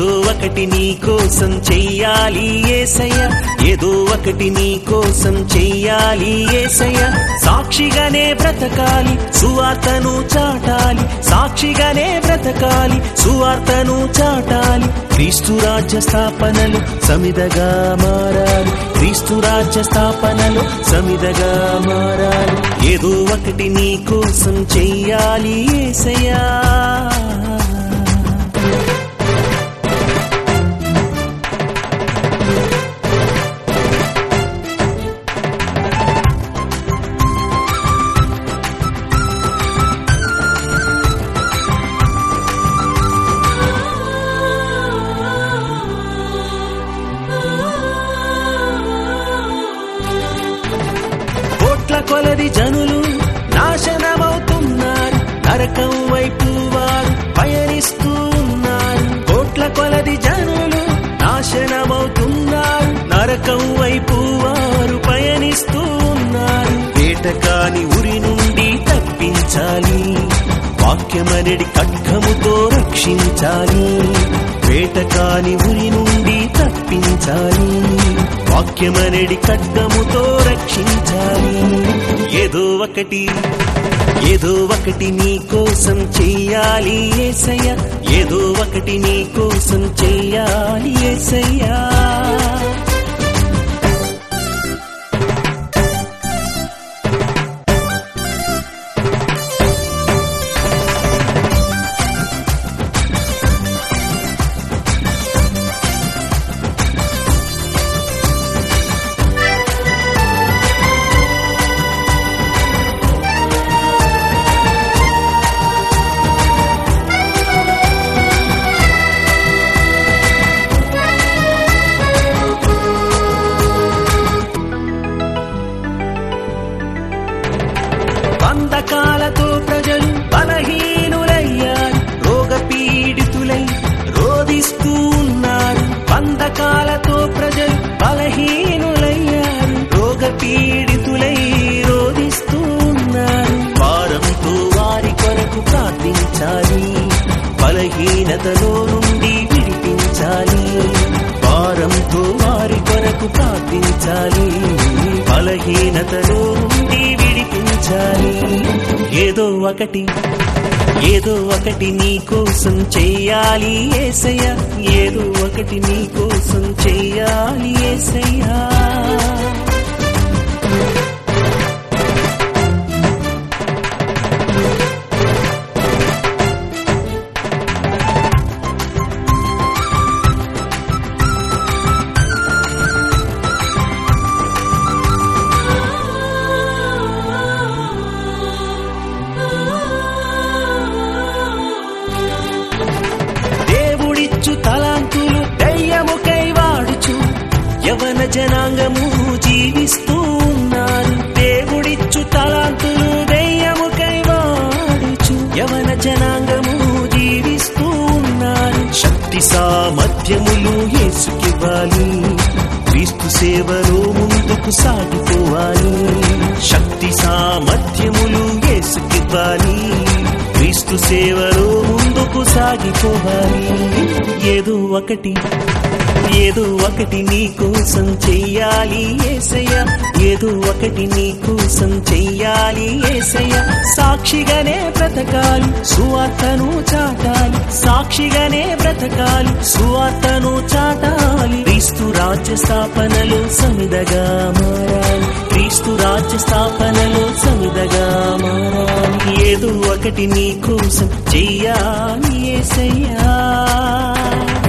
ఏదో ఒకటి నీ కోసం చెయ్యాలి యేసయ్య, ఏదో ఒకటి నీ కోసం చెయ్యాలి యేసయ్య. సాక్షిగానే బ్రతకాలి, సువార్తను చాటాలి, సాక్షిగానే బ్రతకాలి, సువార్తను చాటాలి. క్రీస్తు రాజ్య స్థాపనలు సమిదగా మారాలి, క్రీస్తు రాజ్య స్థాపనలు సమిదగా మారాలి. ఏదో ఒకటి నీ కోసం చెయ్యాలి యేసయ్యా. కొలది జనులు నాశనమవుతున్నారు, నరకం వైపు వారు పయనిస్తూ ఉన్నారు. కోట్ల కొలది జనులు నాశనమవుతున్నారు, నరకం వైపు వారు పయనిస్తూ ఉన్నారు. వేటకాని ఉరి నుండి తప్పించాలి, వాక్యమనడి ఖడ్గముతో రక్షించాలి. వేటకాని ఉరి నుండి తప్పించాలి, వాక్యమనడి ఖడ్గముతో రక్షించాలి. ఏదో ఒకటి నీ కోసం చెయ్యాలి యేసయ్య, ఏదో ఒకటి నీ కోసం చెయ్యాలి యేసయ్యా. బంధకాలతో ప్రజలు బలహీనులయ్యారు, రోగపీడితులై రోదిస్తూ ఉన్నారు. బంధకాలతో ప్రజలు బలహీనులయ్యారు, రోగపీడితులై రోదిస్తూ ఉన్నారు. భారంతో వారి కొరకు ప్రార్థించాలి, బలహీనతలో నుండి విడిపించాలి. భారంతో వారి కొరకు ప్రార్థించాలి, బలహీనతలో నుండి విడిపించాలి. ఏదో ఒకటి నీ కోసం చెయ్యాలి యేసయ్య, ఏదో ఒకటి నీ కోసం చెయ్యాలి యేసయ్యా. తలాంతులు దయ్యముకై వాడుచు యవన జనాంగము జీవిస్తూ ఉన్నారు. దేవుడిచ్చు తలాంతులు దయ్యముకై వాడుచు యవన జనాంగము జీవిస్తూ ఉన్నారు. శక్తి సామర్థ్యములు యేసుకివ్వాలి, క్రీస్తు సేవలో ముందుకు సాగిపోవాలి. శక్తి సామర్థ్యములు యేసుకివ్వాలి, క్రీస్తు సేవలో ముందుకు సాగిపోవాలి. ఏదో ఒకటి నీ కోసం చెయ్యాలి యేసయ్య, ఏదో ఒకటి నీ కోసం చెయ్యాలి యేసయ్య. సాక్షిగానే బ్రతకాలి, సువార్తను చాటాలి, సాక్షిగానే బ్రతకాలి, సువార్తను చాటాలి. క్రీస్తు రాజ్య స్థాపనలో సమిదగా మారాలి, క్రీస్తు రాజ్య స్థాపనలో సమిదగా మారాలి. ఏదో ఒకటి నీ కోసం చెయ్యాలి యేసయ్యా.